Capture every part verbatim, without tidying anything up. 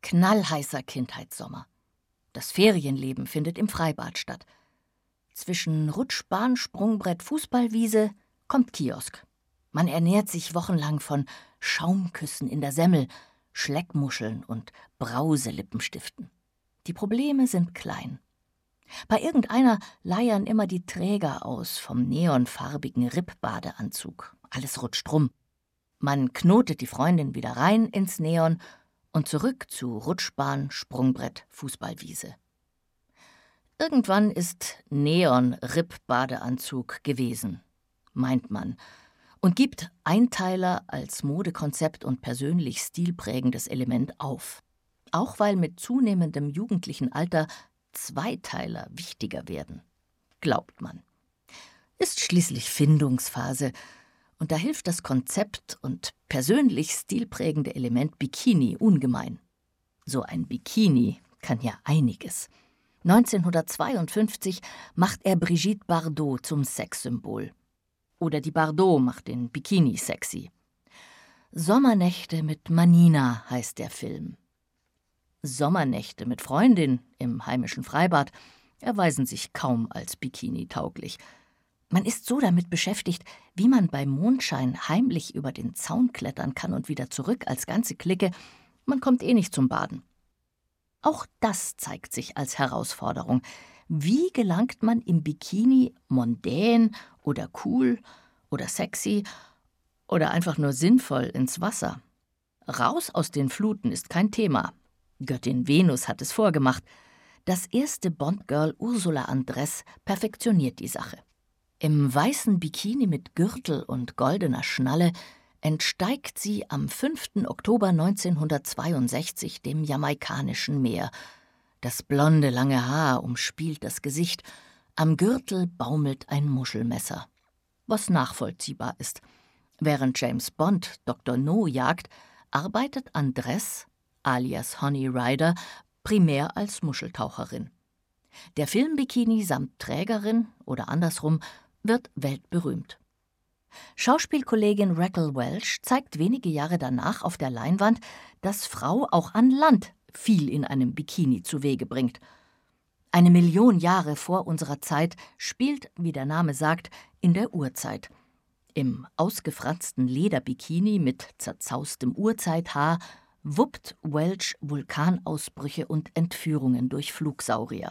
Knallheißer Kindheitssommer. Das Ferienleben findet im Freibad statt. Zwischen Rutschbahn, Sprungbrett, Fußballwiese kommt Kiosk. Man ernährt sich wochenlang von Schaumküssen in der Semmel, Schleckmuscheln und Brauselippentiften. Die Probleme sind klein. Bei irgendeiner leiern immer die Träger aus vom neonfarbigen Ripp-Badeanzug. Alles rutscht rum. Man knotet die Freundin wieder rein ins Neon und zurück zu Rutschbahn, Sprungbrett, Fußballwiese. Irgendwann ist Neon-Ripp-Badeanzug gewesen, meint man, und gibt Einteiler als Modekonzept und persönlich stilprägendes Element auf. Auch weil mit zunehmendem jugendlichen Alter Zweiteiler wichtiger werden, glaubt man. Ist schließlich Findungsphase, und da hilft das Konzept und persönlich stilprägende Element Bikini ungemein. So ein Bikini kann ja einiges. neunzehnhundertzweiundfünfzig macht er Brigitte Bardot zum Sexsymbol. Oder die Bardot macht den Bikini sexy. Sommernächte mit Manina heißt der Film. Sommernächte mit Freundin im heimischen Freibad erweisen sich kaum als Bikini-tauglich. Man ist so damit beschäftigt, wie man bei Mondschein heimlich über den Zaun klettern kann und wieder zurück als ganze Clique, man kommt eh nicht zum Baden. Auch das zeigt sich als Herausforderung. Wie gelangt man im Bikini mondän oder cool oder sexy oder einfach nur sinnvoll ins Wasser? Raus aus den Fluten ist kein Thema. Göttin Venus hat es vorgemacht. Das erste Bond-Girl Ursula Andress perfektioniert die Sache. Im weißen Bikini mit Gürtel und goldener Schnalle entsteigt sie am fünften Oktober neunzehnhundertzweiundsechzig dem jamaikanischen Meer. Das blonde lange Haar umspielt das Gesicht, am Gürtel baumelt ein Muschelmesser. Was nachvollziehbar ist. Während James Bond Doktor No jagt, arbeitet Andress, alias Honey Rider, primär als Muscheltaucherin. Der Filmbikini samt Trägerin oder andersrum wird weltberühmt. Schauspielkollegin Raquel Welch zeigt wenige Jahre danach auf der Leinwand, dass Frau auch an Land viel in einem Bikini zuwege bringt. Eine Million Jahre vor unserer Zeit spielt, wie der Name sagt, in der Urzeit. Im ausgefransten Lederbikini mit zerzaustem Urzeithaar wuppt Welch Vulkanausbrüche und Entführungen durch Flugsaurier.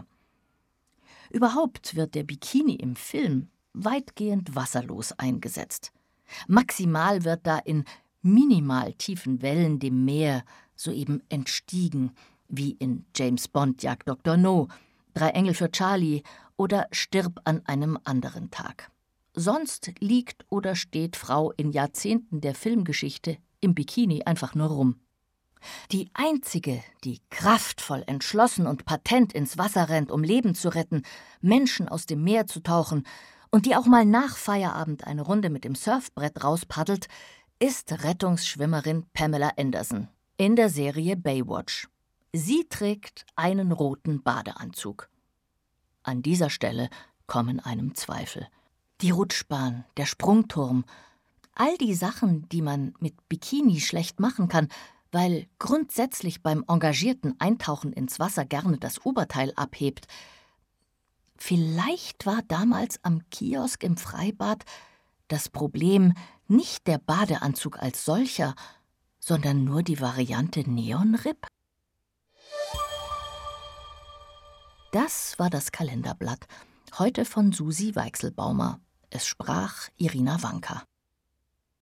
Überhaupt wird der Bikini im Film weitgehend wasserlos eingesetzt. Maximal wird da in minimal tiefen Wellen dem Meer soeben entstiegen, wie in James Bond jagt Doktor No, Drei Engel für Charlie oder Stirb an einem anderen Tag. Sonst liegt oder steht Frau in Jahrzehnten der Filmgeschichte im Bikini einfach nur rum. Die einzige, die kraftvoll, entschlossen und patent ins Wasser rennt, um Leben zu retten, Menschen aus dem Meer zu tauchen und die auch mal nach Feierabend eine Runde mit dem Surfbrett rauspaddelt, ist Rettungsschwimmerin Pamela Anderson in der Serie Baywatch. Sie trägt einen roten Badeanzug. An dieser Stelle kommen einem Zweifel. Die Rutschbahn, der Sprungturm, all die Sachen, die man mit Bikini schlecht machen kann, weil grundsätzlich beim engagierten Eintauchen ins Wasser gerne das Oberteil abhebt. Vielleicht war damals am Kiosk im Freibad das Problem nicht der Badeanzug als solcher, sondern nur die Variante Neonripp? Das war das Kalenderblatt, heute von Susi Weichselbaumer. Es sprach Irina Wanka.